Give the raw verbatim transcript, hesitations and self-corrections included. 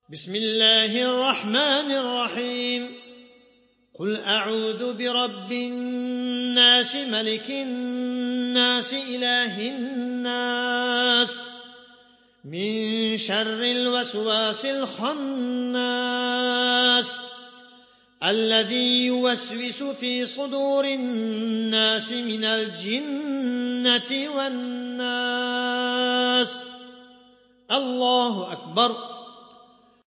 بسم الله الرحمن الرحيم قل أعوذ برب الناس ملك الناس إله الناس من شر الوسواس الخناس الذي يوسوس في صدور الناس من الجنة والناس. الله أكبر.